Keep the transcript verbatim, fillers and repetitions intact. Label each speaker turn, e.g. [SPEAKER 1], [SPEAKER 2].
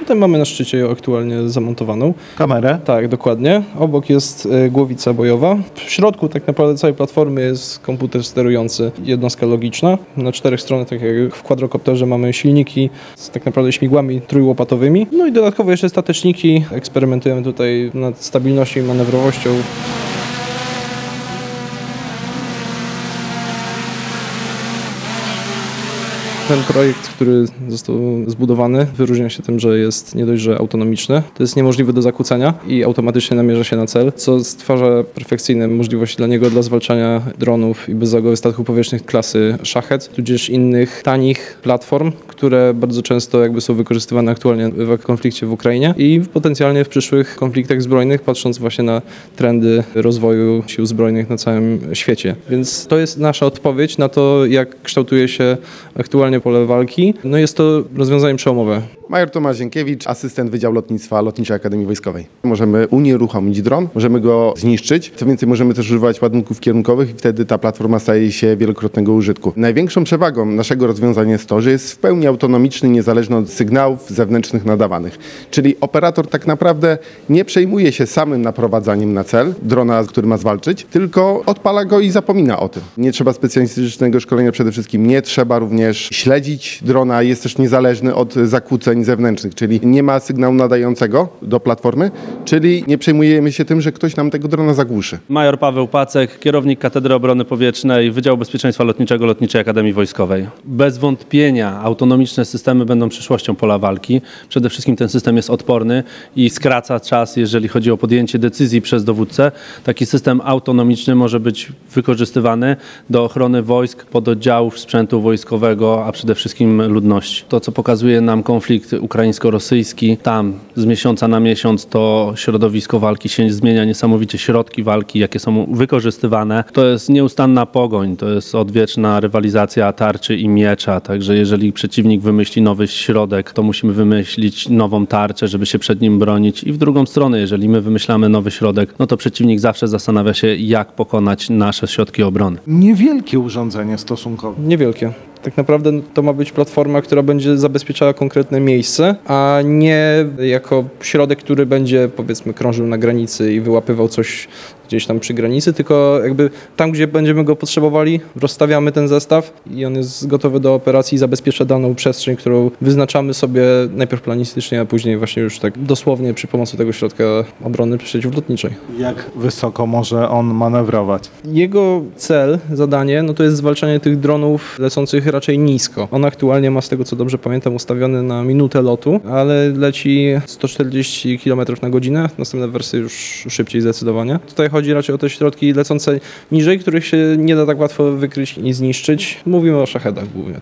[SPEAKER 1] Tutaj mamy na szczycie ją aktualnie zamontowaną.
[SPEAKER 2] Kamerę?
[SPEAKER 1] Tak, dokładnie. Obok jest y, głowica bojowa. W środku tak naprawdę całej platformy jest komputer sterujący, jednostka logiczna. Na czterech stronach, tak jak w quadrocopterze, mamy silniki z tak naprawdę śmigłami trójłopatowymi. No i dodatkowo jeszcze stateczniki. Eksperymentujemy tutaj nad stabilnością i manewrowością. Ten projekt, który został zbudowany, wyróżnia się tym, że jest nie dość, że autonomiczny, to jest niemożliwe do zakłócenia i automatycznie namierza się na cel, co stwarza perfekcyjne możliwości dla niego dla zwalczania dronów i bezzałogowych statków powietrznych klasy Shahed, tudzież innych tanich platform, które bardzo często jakby są wykorzystywane aktualnie w konflikcie w Ukrainie i potencjalnie w przyszłych konfliktach zbrojnych, patrząc właśnie na trendy rozwoju sił zbrojnych na całym świecie. Więc to jest nasza odpowiedź na to, jak kształtuje się aktualnie pole walki. No jest to rozwiązanie przełomowe.
[SPEAKER 3] Major Tomasz Zienkiewicz, asystent Wydziału Lotnictwa Lotniczej Akademii Wojskowej. Możemy unieruchomić dron, możemy go zniszczyć. Co więcej, możemy też używać ładunków kierunkowych i wtedy ta platforma staje się wielokrotnego użytku. Największą przewagą naszego rozwiązania jest to, że jest w pełni autonomiczny, niezależny od sygnałów zewnętrznych nadawanych. Czyli operator tak naprawdę nie przejmuje się samym naprowadzaniem na cel drona, który ma zwalczyć, tylko odpala go i zapomina o tym. Nie trzeba specjalistycznego szkolenia przede wszystkim. Nie trzeba również śledzić drona, jest też niezależny od zakłóceń zewnętrznych, czyli nie ma sygnału nadającego do platformy, czyli nie przejmujemy się tym, że ktoś nam tego drona zagłuszy.
[SPEAKER 4] Major Paweł Pacek, kierownik Katedry Obrony Powietrznej Wydziału Bezpieczeństwa Lotniczego Lotniczej Akademii Wojskowej. Bez wątpienia autonomiczne systemy będą przyszłością pola walki. Przede wszystkim ten system jest odporny i skraca czas, jeżeli chodzi o podjęcie decyzji przez dowódcę. Taki system autonomiczny może być wykorzystywany do ochrony wojsk, pododdziałów sprzętu wojskowego, a przede wszystkim ludności. To, co pokazuje nam konflikt ukraińsko-rosyjski, tam z miesiąca na miesiąc to środowisko walki się zmienia niesamowicie, środki walki, jakie są wykorzystywane. To jest nieustanna pogoń, to jest odwieczna rywalizacja tarczy i miecza, także jeżeli przeciwnik wymyśli nowy środek, to musimy wymyślić nową tarczę, żeby się przed nim bronić i w drugą stronę, jeżeli my wymyślamy nowy środek, no to przeciwnik zawsze zastanawia się, jak pokonać nasze środki obrony.
[SPEAKER 2] Niewielkie urządzenie stosunkowo.
[SPEAKER 1] Niewielkie. Tak naprawdę to ma być platforma, która będzie zabezpieczała konkretne miejsce, a nie jako środek, który będzie, powiedzmy, krążył na granicy i wyłapywał coś gdzieś tam przy granicy, tylko jakby tam, gdzie będziemy go potrzebowali, rozstawiamy ten zestaw i on jest gotowy do operacji i zabezpiecza daną przestrzeń, którą wyznaczamy sobie najpierw planistycznie, a później właśnie już tak dosłownie przy pomocy tego środka obrony przeciwlotniczej.
[SPEAKER 2] Jak wysoko może on manewrować?
[SPEAKER 1] Jego cel, zadanie, no to jest zwalczanie tych dronów lecących raczej nisko. On aktualnie ma, z tego co dobrze pamiętam, ustawiony na minutę lotu, ale leci sto czterdzieści kilometrów na godzinę, następne wersje już szybciej zdecydowanie. Tutaj chodzi raczej o te środki lecące niżej, których się nie da tak łatwo wykryć i zniszczyć. Mówimy o szachedach głównie.